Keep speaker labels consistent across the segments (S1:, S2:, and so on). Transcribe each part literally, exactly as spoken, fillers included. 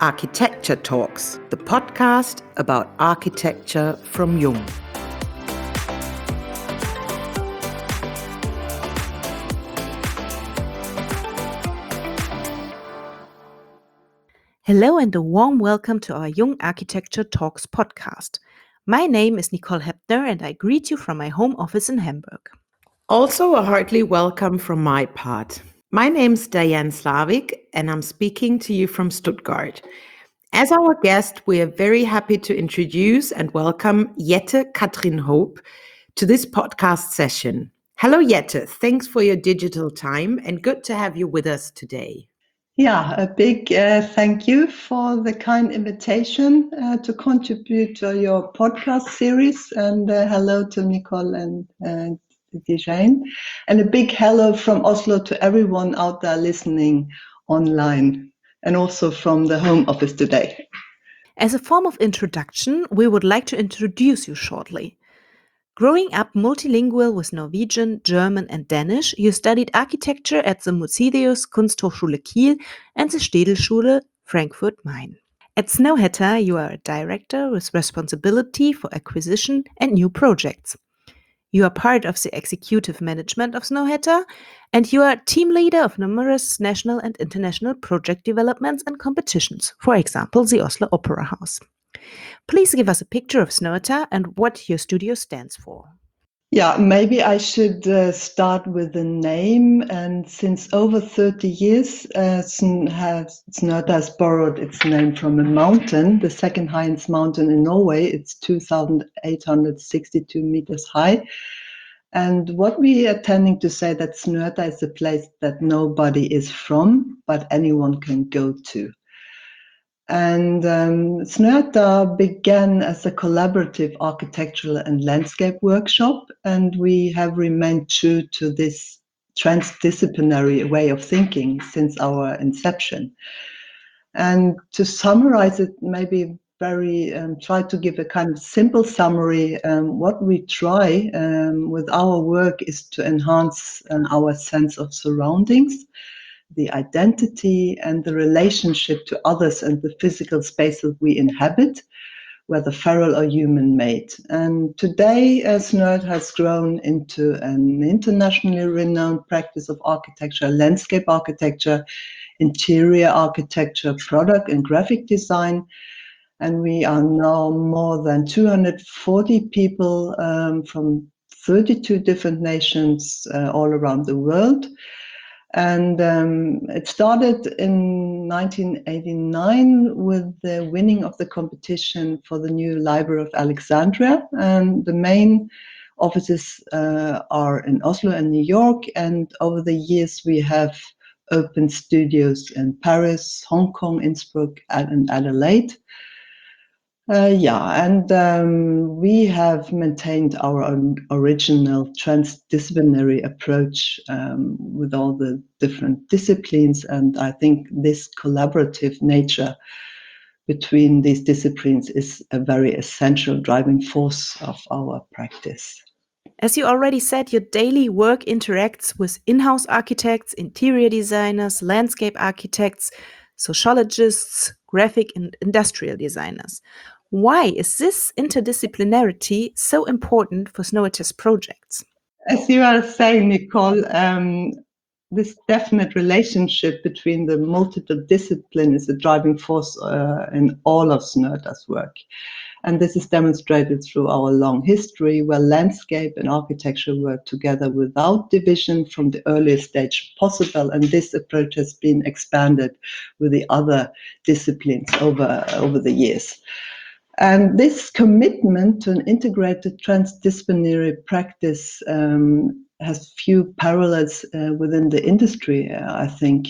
S1: Architecture Talks, the podcast about architecture from Jung. Hello and a warm welcome to our Jung Architecture Talks podcast. My name is Nicole Hepner and I greet you from my home office in Hamburg. Also a hearty welcome from my part. My name's Diane Slavik and I'm speaking to you from Stuttgart. As our guest, we are very happy to introduce and welcome Jette Katrin Hope to this podcast session. Hello, Jette. Thanks for your digital time and good to have you with us today.
S2: Yeah, a big uh, thank you for the kind invitation uh, to contribute to your podcast series. And uh, hello to Nicole and uh, Diane. And a big hello from Oslo to everyone out there listening online and also from the home office today.
S1: As a form of introduction, we would like to introduce you shortly. Growing up multilingual with Norwegian, German and Danish, you studied architecture at the Muzideus Kunsthochschule Kiel and the Städelschule Frankfurt-Main. At Snøhetta, you are a director with responsibility for acquisition and new projects. You are part of the executive management of Snøhetta, and you are team leader of numerous national and international project developments and competitions, for example, the Oslo Opera House. Please give us a picture of Snøhetta and what your studio stands for.
S2: Yeah, maybe I should uh, start with the name. And since over thirty years, uh, Snøhetta has borrowed its name from a mountain, the second highest mountain in Norway. It's two thousand eight hundred sixty-two meters high. And what we are tending to say that Snøhetta is a place that nobody is from, but anyone can go to. And um, Snøhetta began as a collaborative architectural and landscape workshop, and we have remained true to this transdisciplinary way of thinking since our inception. And to summarize it, maybe very um, try to give a kind of simple summary. Um, what we try um, with our work is to enhance uh, our sense of surroundings, the identity and the relationship to others and the physical spaces we inhabit, whether feral or human-made. And today, uh, Snøhetta has grown into an internationally renowned practice of architecture, landscape architecture, interior architecture, product and graphic design. And we are now more than two hundred forty people um, from thirty-two different nations uh, all around the world. And um, it started in nineteen eighty-nine with the winning of the competition for the new Library of Alexandria. And the main offices uh, are in Oslo and New York. And over the years, we have opened studios in Paris, Hong Kong, Innsbruck, and Adelaide. Uh, yeah, and um, we have maintained our own original transdisciplinary approach um, with all the different disciplines, and I think this collaborative nature between these disciplines is a very essential driving force of our practice.
S1: As you already said, your daily work interacts with in-house architects, interior designers, landscape architects, sociologists, graphic and industrial designers. Why is this interdisciplinarity so important for Snøhetta's projects?
S2: As you are saying, Nicole, um, this definite relationship between the multiple disciplines is a driving force uh, in all of Snøhetta's work. And this is demonstrated through our long history, where landscape and architecture work together without division from the earliest stage possible. And this approach has been expanded with the other disciplines over, over the years. And this commitment to an integrated transdisciplinary practice um, has few parallels uh, within the industry, uh, I think.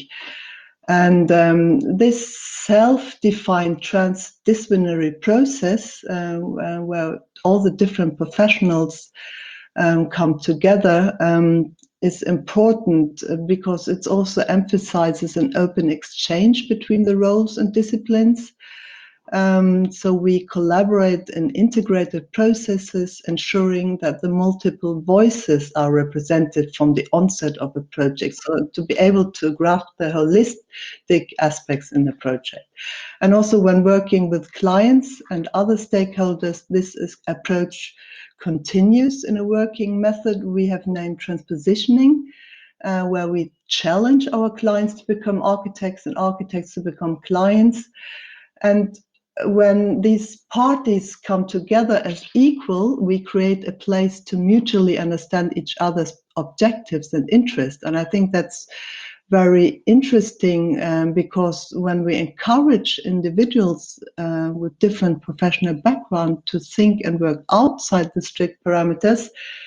S2: And um, this self-defined transdisciplinary process, uh, where all the different professionals um, come together, um, is important because it also emphasizes an open exchange between the roles and disciplines. Um, so we collaborate in integrated processes, ensuring that the multiple voices are represented from the onset of a project, so to be able to grasp the holistic aspects in the project. And also when working with clients and other stakeholders, this is approach continues in a working method we have named transpositioning, uh, where we challenge our clients to become architects and architects to become clients. And when these parties come together as equal, we create a place to mutually understand each other's objectives and interests. And I think that's very interesting um, because when we encourage individuals uh, with different professional background to think and work outside the strict parameters,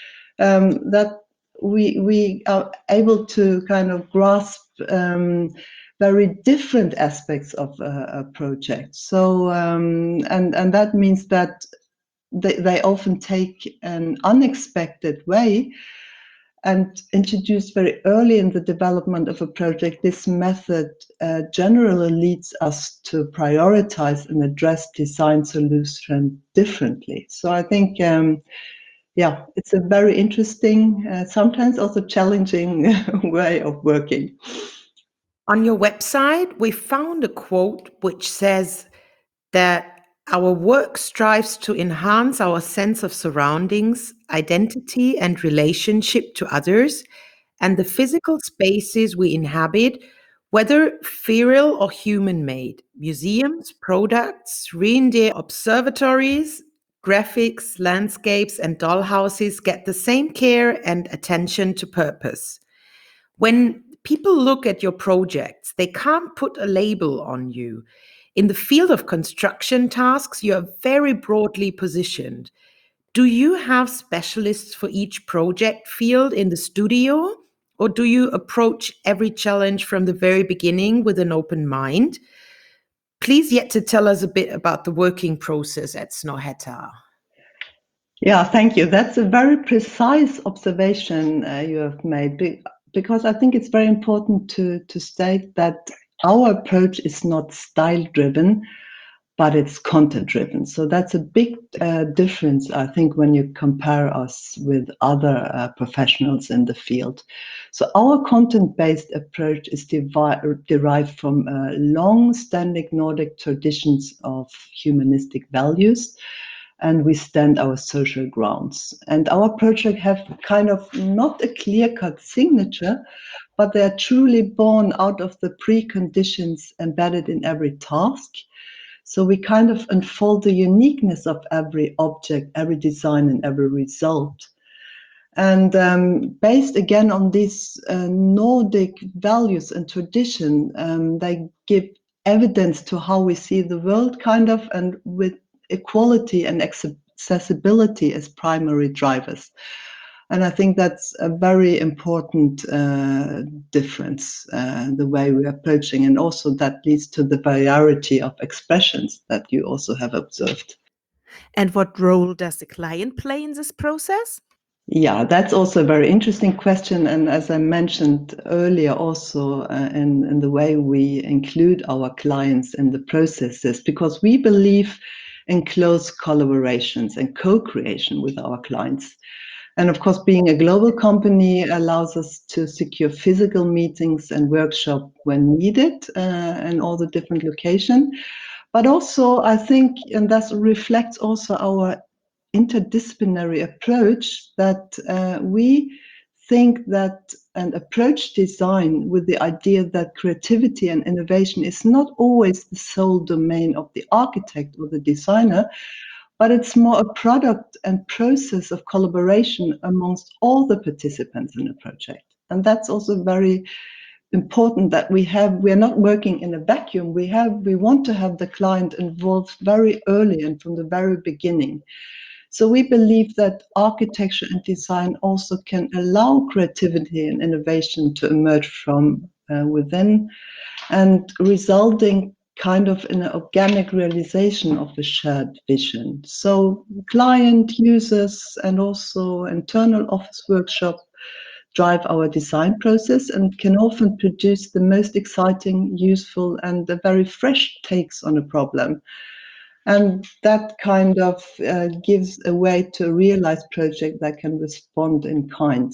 S2: um, that we we are able to kind of grasp um, very different aspects of a, a project. So um, and and that means that they, they often take an unexpected way and introduced very early in the development of a project. This method uh, generally leads us to prioritize and address design solutions differently. So I think, um, yeah, it's a very interesting, uh, sometimes also challenging way of working.
S3: On your website, we found a quote which says that our work strives to enhance our sense of surroundings, identity, and relationship to others, and the physical spaces we inhabit, whether feral or human-made. Museums, products, reindeer observatories, graphics, landscapes, and dollhouses get the same care and attention to purpose. When people look at your projects, they can't put a label on you. In the field of construction tasks, you are very broadly positioned. Do you have specialists for each project field in the studio? Or do you approach every challenge from the very beginning with an open mind? Please yet to tell us a bit about the working process at Snøhetta.
S2: Yeah, thank you. That's a very precise observation uh, you have made, be- because I think it's very important to, to state that our approach is not style-driven, but it's content-driven. So that's a big uh, difference, I think, when you compare us with other uh, professionals in the field. So our content-based approach is devi- derived from uh, long-standing Nordic traditions of humanistic values, and we stand our social grounds. And our project have kind of not a clear-cut signature, but they are truly born out of the preconditions embedded in every task. So we kind of unfold the uniqueness of every object, every design, and every result. And um, based again on these uh, Nordic values and tradition, um, they give evidence to how we see the world, kind of, and with equality and accessibility as primary drivers. And I think that's a very important uh, difference, uh, the way we're approaching, and also that leads to the variety of expressions that you also have observed.
S1: And what role does the client play in this process?
S2: Yeah, that's also a very interesting question. And as I mentioned earlier, also uh, in, in the way we include our clients in the processes, because we believe in close collaborations and co-creation with our clients. And of course, being a global company allows us to secure physical meetings and workshops when needed uh, in all the different locations. But also, I think, and that reflects also our interdisciplinary approach, that uh, we think that and approach design with the idea that creativity and innovation is not always the sole domain of the architect or the designer, but it's more a product and process of collaboration amongst all the participants in a project. And that's also very important, that we have, we're not working in a vacuum. We have, we want to have the client involved very early and from the very beginning. So we believe that architecture and design also can allow creativity and innovation to emerge from uh, within, and resulting kind of in an organic realization of a shared vision. So client, users, and also internal office workshop drive our design process and can often produce the most exciting, useful, and uh, very fresh takes on a problem. And that kind of uh, gives a way to realize project that can respond in kind.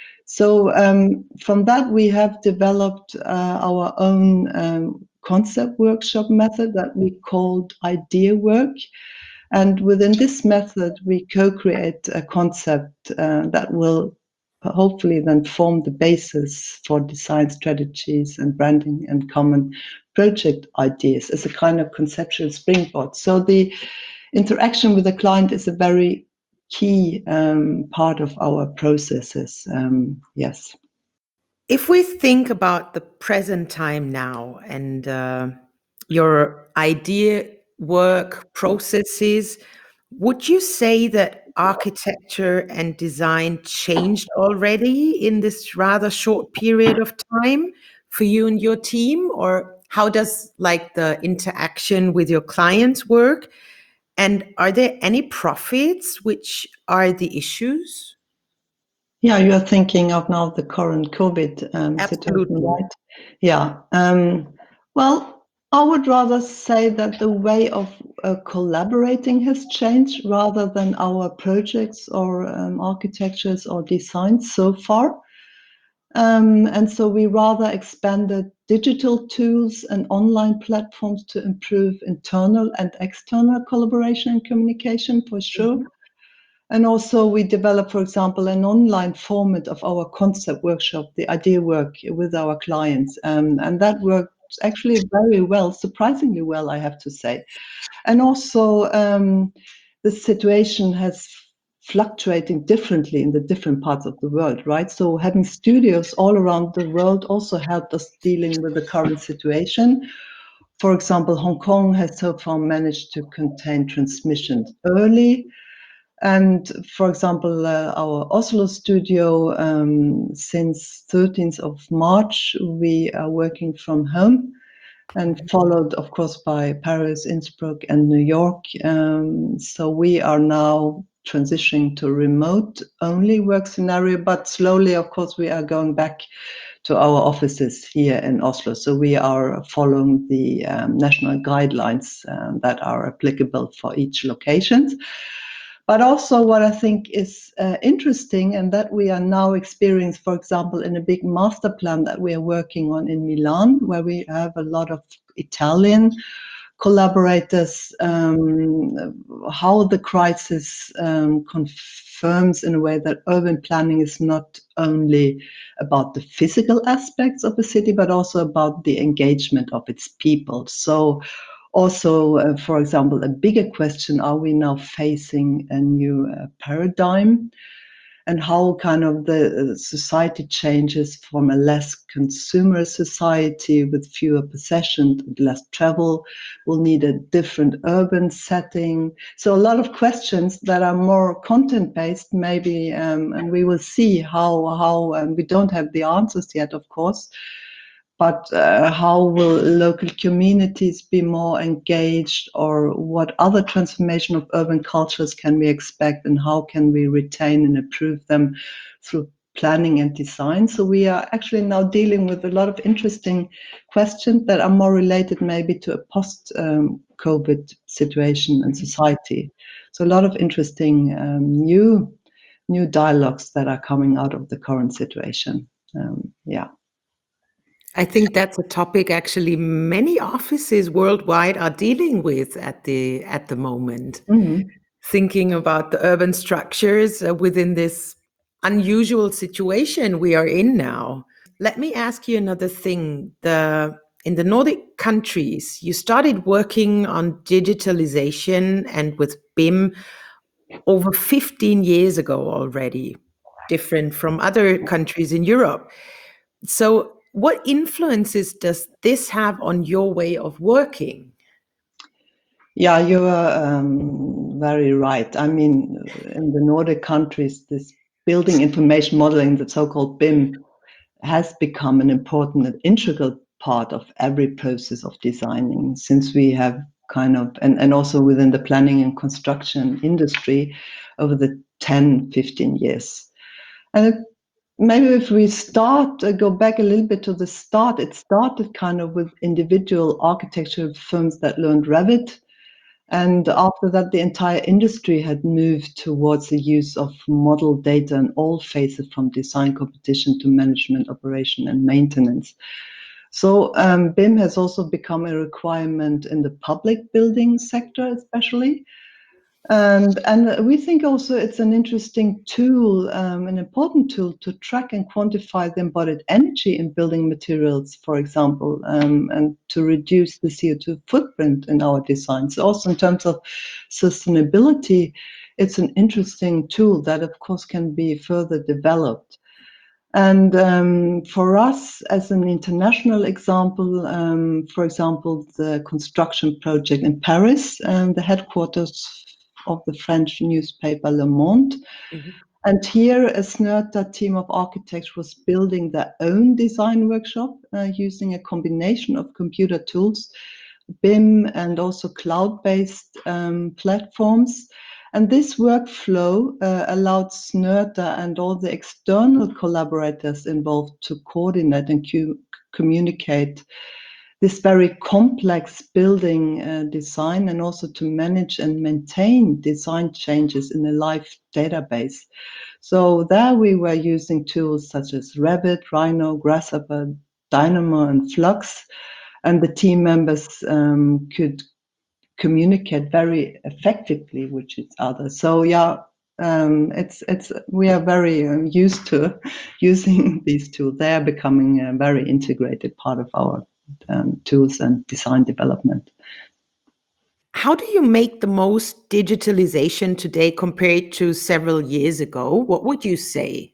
S2: So um, from that, we have developed uh, our own um, concept workshop method that we called Idea Work. And within this method, we co-create a concept uh, that will hopefully then form the basis for design strategies and branding and common project ideas as a kind of conceptual springboard. So the interaction with the client is a very key um, part of our processes. Um, yes.
S3: If we think about the present time now and uh, your idea work processes, would you say that architecture and design changed already in this rather short period of time for you and your team? Or how does like the interaction with your clients work? And are there any profits which are the issues?
S2: Yeah, you're thinking of now the current COVID um, situation,
S3: Absolutely.
S2: right? Yeah. Um, well, I would rather say that the way of uh, collaborating has changed rather than our projects or um, architectures or designs so far. Um, and so we rather expanded digital tools and online platforms to improve internal and external collaboration and communication for sure.
S3: Mhm.
S2: And also we developed, for example, an online format of our concept workshop, the idea work with our clients. Um, and that worked actually very well, surprisingly well, I have to say. And also um, the situation has fluctuating differently in the different parts of the world, right? So having studios all around the world also helped us dealing with the current situation. For example, Hong Kong has so far managed to contain transmissions early. And for example, uh, our Oslo studio, um, since thirteenth of March, we are working from home and followed, of course, by Paris, Innsbruck, and New York. Um, so we are now transitioning to remote only work scenario, but slowly, of course, we are going back to our offices here in Oslo. So we are following the um, national guidelines um, that are applicable for each location. But also what I think is uh, interesting and that we are now experiencing, for example, in a big master plan that we are working on in Milan, where we have a lot of Italian collaborators, um, how the crisis um, confirms in a way that urban planning is not only about the physical aspects of a city, but also about the engagement of its people. So also, uh, for example, a bigger question, are we now facing a new uh, paradigm? And how kind of the society changes from a less consumer society with fewer possessions, less travel, will need a different urban setting. So a lot of questions that are more content-based maybe, um, and we will see how, how um, we don't have the answers yet, of course, but uh, how will local communities be more engaged, or what other transformation of urban cultures can we expect, and how can we retain and improve them through planning and design? So we are actually now dealing with a lot of interesting questions that are more related maybe to a post-COVID um, situation and society. So a lot of interesting um, new, new dialogues that are coming out of the current situation. Um, yeah.
S3: I think that's a topic actually many offices worldwide are dealing with at the at the moment.
S2: Mm-hmm.
S3: Thinking about the urban structures uh, within this unusual situation we are in now. Let me ask you another thing. The in the Nordic countries, you started working on digitalization and with B I M over fifteen years ago already, different from other countries in Europe. So, what influences does this have on your way of working?
S2: Yeah, you are um, very right. I mean, in the Nordic countries, this building information modeling, the so-called B I M, has become an important and integral part of every process of designing, since we have kind of, and, and also within the planning and construction industry over the ten, fifteen years. And it, maybe if we start, uh, go back a little bit to the start, it started kind of with individual architectural firms that learned Revit. And after that, the entire industry had moved towards the use of model data in all phases, from design competition to management, operation, and maintenance. So um, B I M has also become a requirement in the public building sector, especially. And, and we think also it's an interesting tool, um, an important tool to track and quantify the embodied energy in building materials, for example, um, and to reduce the C O two footprint in our designs. Also in terms of sustainability, it's an interesting tool that of course can be further developed. And um, for us, as an international example, um, for example, the construction project in Paris, um, the headquarters of the French newspaper Le Monde.
S3: Mhm.
S2: And here, a Snurta team of architects was building their own design workshop uh, using a combination of computer tools, B I M, and also cloud-based um, platforms. And this workflow uh, allowed Snurta and all the external collaborators involved to coordinate and cu- communicate this very complex building uh, design, and also to manage and maintain design changes in a live database. So there we were using tools such as Revit, Rhino, Grasshopper, Dynamo, and Flux, and the team members um, could communicate very effectively with each other. So yeah, um, it's it's we are very um, used to using these tools. They are becoming a very integrated part of our um, tools and design development.
S3: How do you make the most digitalization today compared to several years ago? What would you say?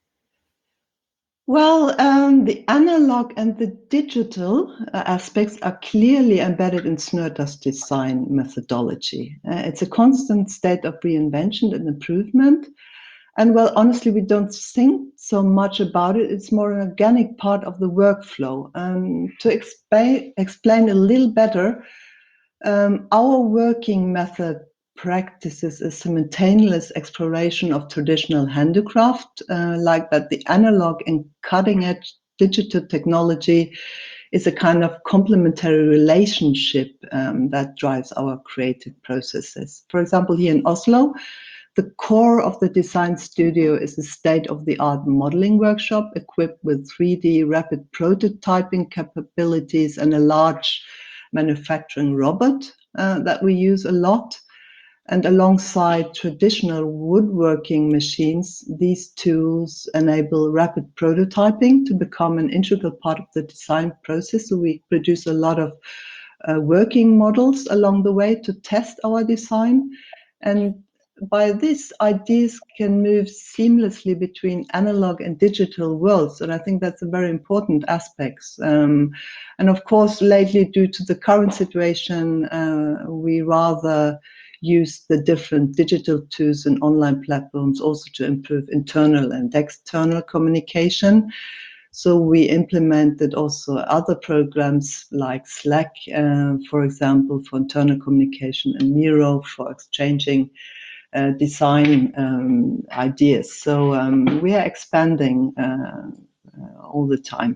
S2: Well, um, the analog and the digital uh, aspects are clearly embedded in Snurta's design methodology. Uh, it's a constant state of reinvention and improvement. And well, honestly, we don't think so much about it. It's more an organic part of the workflow. Um, to explain, explain a little better, um, our working method practices a simultaneous exploration of traditional handicraft, uh, like that the analog and cutting edge digital technology is a kind of complementary relationship um, that drives our creative processes. For example, here in Oslo, the core of the design studio is a state-of-the-art modeling workshop equipped with three D rapid prototyping capabilities and a large manufacturing robot uh, that we use a lot. And alongside traditional woodworking machines, these tools enable rapid prototyping to become an integral part of the design process. So we produce a lot of uh, working models along the way to test our design. And by this, ideas can move seamlessly between analog and digital worlds. And I think that's a very important aspect. Um, and of course, lately, due to the current situation, uh, we rather use the different digital tools and online platforms also to improve internal and external communication. So we implemented also other programs like Slack, uh, for example, for internal communication, and Miro for exchanging uh, design um, ideas. So um, we are expanding uh, uh, all the time.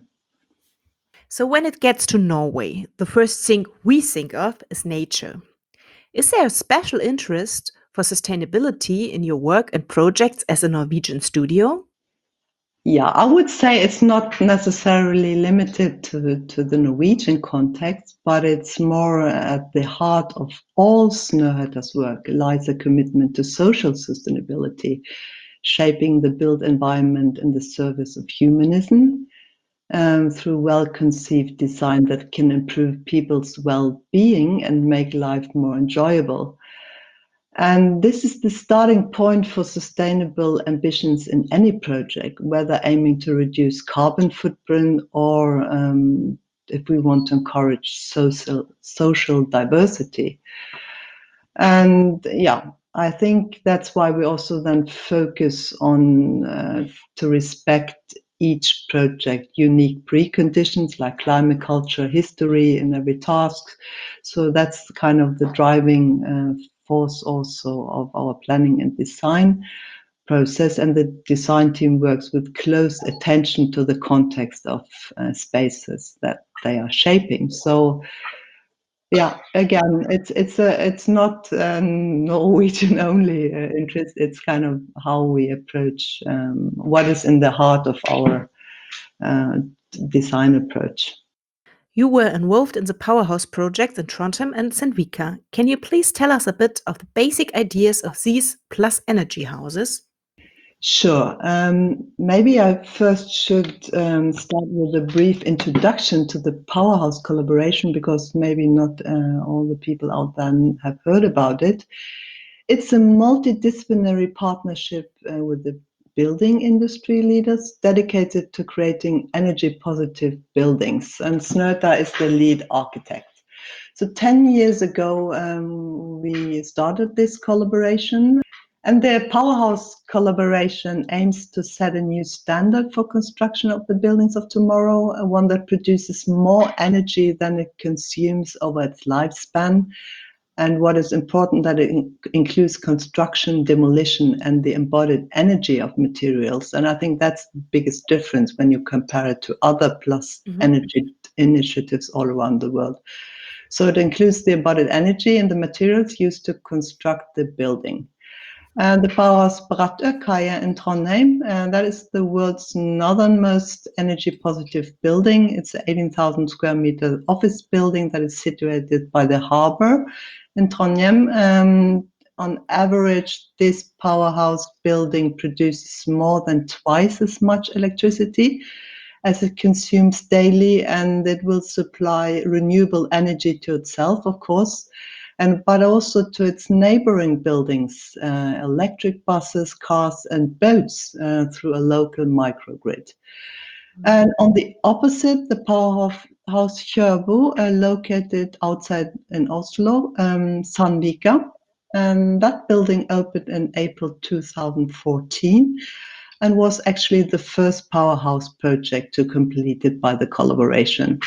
S1: So when it gets to Norway, the first thing we think of is nature. Is there a special interest for sustainability in your work and projects as a Norwegian studio?
S2: Yeah, I would say it's not necessarily limited to the, to the Norwegian context, but it's more at the heart of all Snøheta's work lies a commitment to social sustainability, shaping the built environment in the service of humanism um, through well-conceived design that can improve people's well-being and make life more enjoyable. And this is the starting point for sustainable ambitions in any project, whether aiming to reduce carbon footprint or um, if we want to encourage social, social diversity. And yeah, I think that's why we also then focus on uh, to respect each project unique preconditions like climate, culture, history in every task. So that's kind of the driving uh, force also of our planning and design process. And the design team works with close attention to the context of uh, spaces that they are shaping. So Yeah, again, it's it's a it's not um, Norwegian only uh, interest. It's kind of how we approach um, what is in the heart of our uh, design approach.
S1: You were involved in the Powerhouse projects in Trondheim and Sandvika. Can you please tell us a bit of the basic ideas of these plus energy houses?
S2: Sure. Um, maybe I first should um, start with a brief introduction to the Powerhouse collaboration, because maybe not uh, all the people out there have heard about it. It's a multidisciplinary partnership uh, with the building industry leaders dedicated to creating energy positive buildings, and Snøhetta is the lead architect. So ten years ago, um, we started this collaboration, and the Powerhouse collaboration aims to set a new standard for construction of the buildings of tomorrow, uh, one that produces more energy than it consumes over its lifespan. And what is important, that it in- includes construction, demolition, and the embodied energy of materials. And I think that's the biggest difference when you compare it to other plus
S1: Mhm.
S2: energy initiatives all around the world. So it includes the embodied energy and the materials used to construct the building. And the Powerhouse Brattørkaia in Trondheim, and that is the world's northernmost energy positive building. It's an eighteen thousand square meter office building that is situated by the harbor in Trondheim. Um, on average, this powerhouse building produces more than twice as much electricity as it consumes daily, and it will supply renewable energy to itself, of course, and but also to its neighboring buildings, uh, electric buses, cars, and boats uh, through a local microgrid. And on the opposite, the powerhouse Kjørbo, uh, located outside in Oslo, um, Sandvika. And that building opened in April two thousand fourteen and was actually the first powerhouse project to complete it by the collaboration.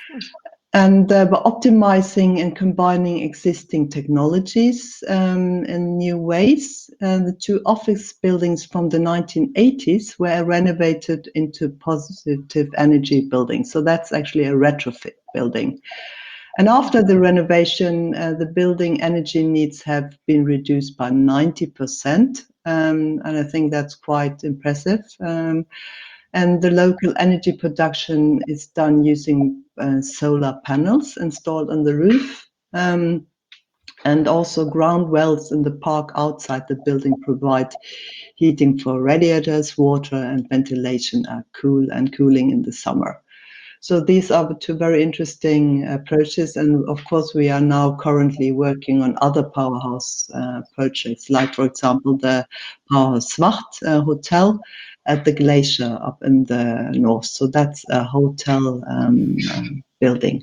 S2: And uh, by optimizing and combining existing technologies um, in new ways, uh, the two office buildings from the nineteen eighties were renovated into positive energy buildings. So that's actually a retrofit building. And after the renovation, uh, the building energy needs have been reduced by ninety percent. Um, and I think that's quite impressive. Um, and the local energy production is done using uh, solar panels installed on the roof. Um, and also ground wells in the park outside the building provide heating for radiators, water, and ventilation are cool and cooling in the summer. So these are the two very interesting approaches. And of course, we are now currently working on other powerhouse uh, projects, like, for example, the Powerhouse Svart uh, Hotel at the glacier up in the north. So that's a hotel um, um, building.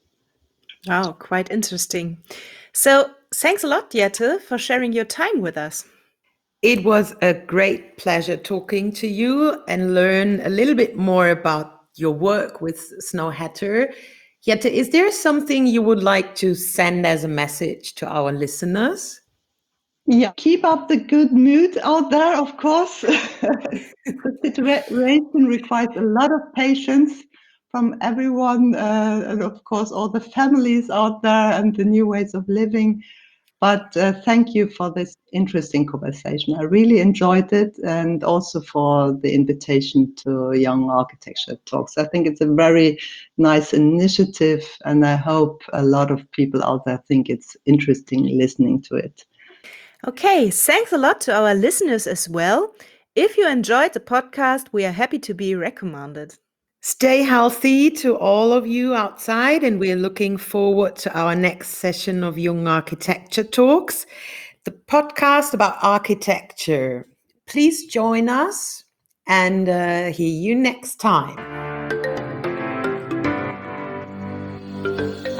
S1: Wow, quite interesting. So thanks a lot, Jette, for sharing your time with us.
S3: It was a great pleasure talking to you and learn a little bit more about your work with Snøhetta. Jette, is there something you would like to send as a message to our listeners?
S2: Yeah, keep up the good mood out there, of course. The situation requires a lot of patience from everyone, uh, and of course, all the families out there and the new ways of living. But uh, thank you for this interesting conversation. I really enjoyed it, and also for the invitation to Young Architecture Talks. I think it's a very nice initiative, and I hope a lot of people out there think it's interesting listening to it.
S1: Okay, thanks a lot to our listeners as well. If you enjoyed the podcast, we are happy to be recommended.
S3: Stay healthy to all of you outside, and we're looking forward to our next session of Young Architecture Talks, the podcast about architecture. Please join us and uh, hear you next time.